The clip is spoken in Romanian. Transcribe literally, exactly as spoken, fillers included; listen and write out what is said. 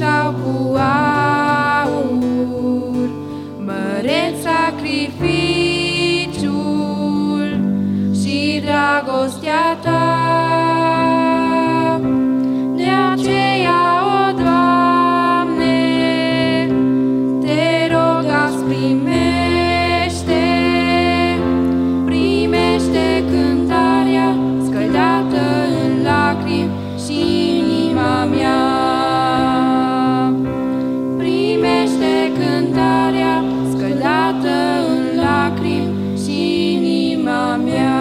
sau cu aur, măreț sacrificiul și dragostea ta. De aceea, o Doamne, te rog, azi primește, primește cântarea scăldată în lacrimi și inima mea. Primește cântarea scăldată în lacrimi și inima mea.